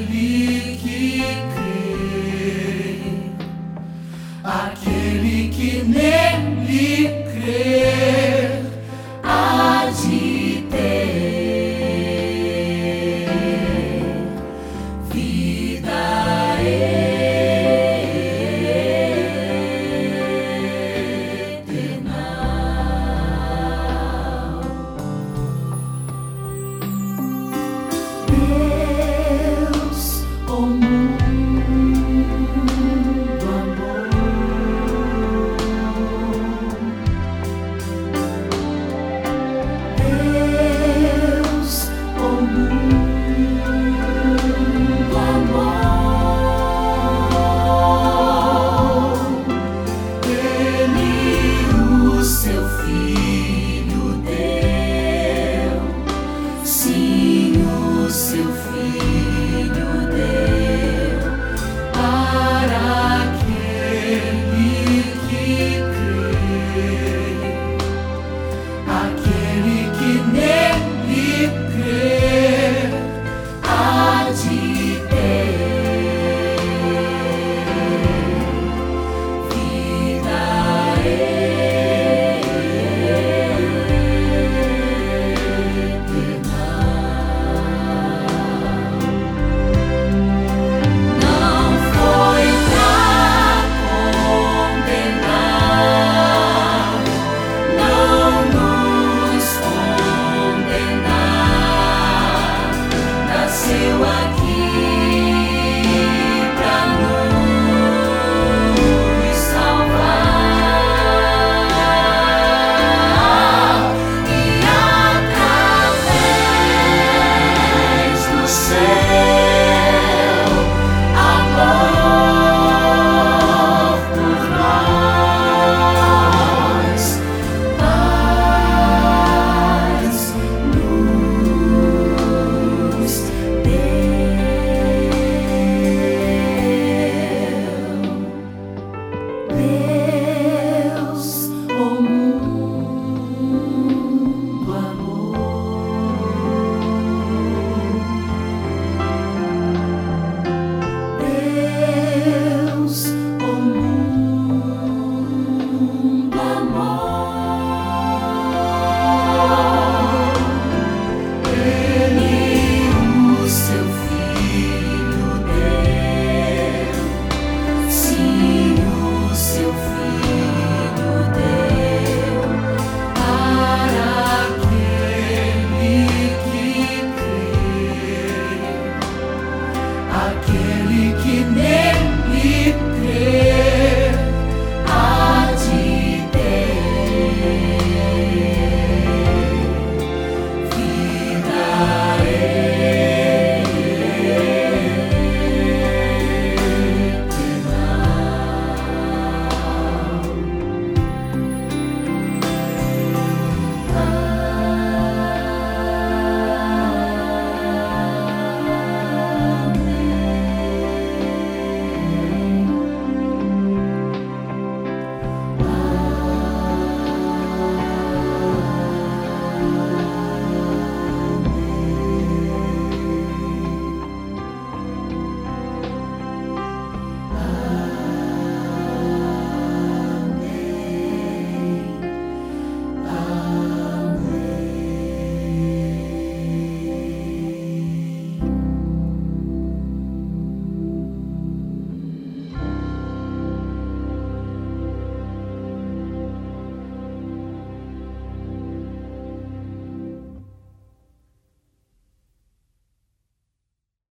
aquele que crê, aquele que nele crê, há de ter vida eterna. Deus, o mundo amou. Deus, o mundo amou. Ele o seu Filho deu. Sim, o seu Filho deu para aquele que crê, aquele que nele crê, há de ter vida eterna. Não foi pra condenar, não nos condenar. Nasceu aqui pra nos salvar e através do céu amor por nós, paz nos deu. Deus, o mundo amou. Deus, o mundo amou. Ele o seu Filho deu. Sim, o seu Filho deu para aquele que crê, aquele que nele crê.